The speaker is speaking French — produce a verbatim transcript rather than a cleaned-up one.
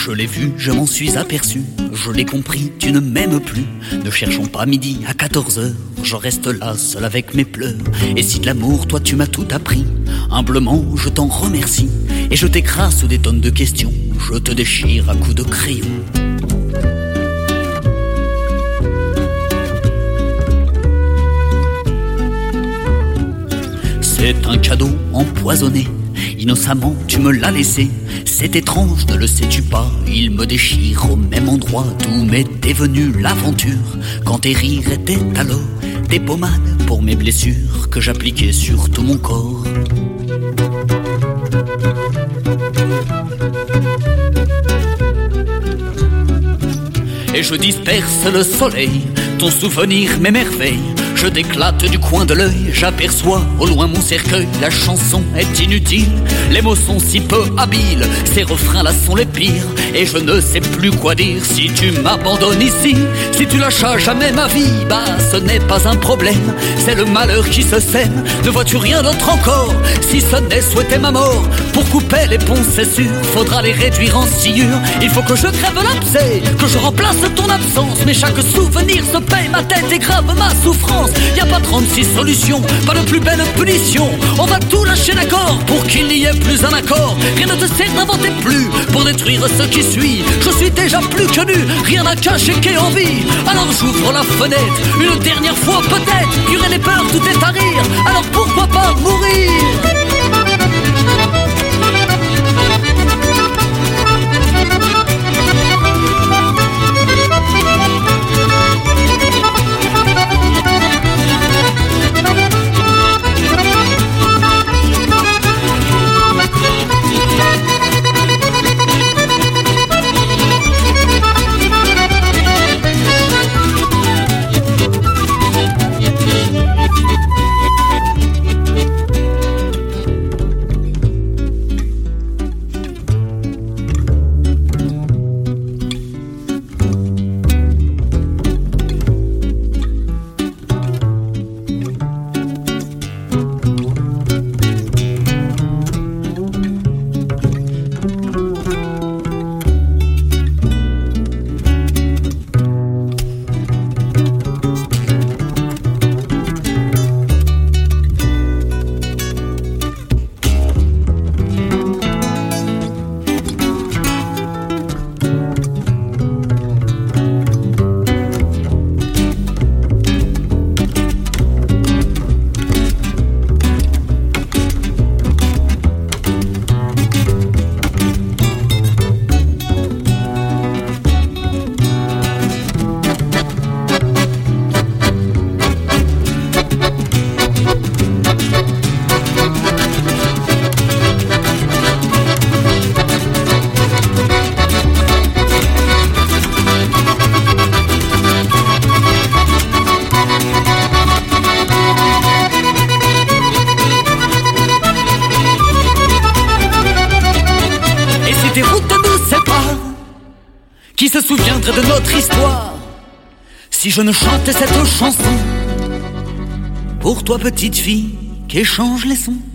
Je l'ai vu, je m'en suis aperçu, je l'ai compris, tu ne m'aimes plus. Ne cherchons pas midi à quatorze heures, je reste là seul avec mes pleurs. Et si de l'amour, toi tu m'as tout appris, humblement je t'en remercie. Et je t'écrase sous des tonnes de questions, je te déchire à coups de crayon. C'est un cadeau empoisonné, innocemment tu me l'as laissé. C'est étrange, ne le sais-tu pas, il me déchire au même endroit d'où m'était venue l'aventure. Quand tes rires étaient alors des pommades pour mes blessures que j'appliquais sur tout mon corps. Et je disperse le soleil, ton souvenir m'émerveille. Je déclate du coin de l'œil, j'aperçois au loin mon cercueil. La chanson est inutile, les mots sont si peu habiles, ces refrains-là sont les pires, et je ne sais plus quoi dire. Si tu m'abandonnes ici, si tu lâches à jamais ma vie, bah ce n'est pas un problème, c'est le malheur qui se sème. Ne vois-tu rien d'autre encore, si ce n'est souhaiter ma mort? Pour couper les ponts c'est sûr, faudra les réduire en sciure. Il faut que je crève l'abcès, que je remplace ton absence, mais chaque souvenir se paye, ma tête est grave, ma souffrance. Y a pas trente-six solutions, pas de plus belle punition. On va tout lâcher d'accord pour qu'il n'y ait plus un accord. Rien ne te sert d'inventer plus pour détruire ce qui suit. Je suis déjà plus que nu, rien à cacher qu'est envie. Alors j'ouvre la fenêtre, une dernière fois peut-être. Curer les peurs, tout est à rire, alors pourquoi pas mourir? Qui se souviendrait de notre histoire si je ne chantais cette chanson pour toi petite fille qui échange les sons?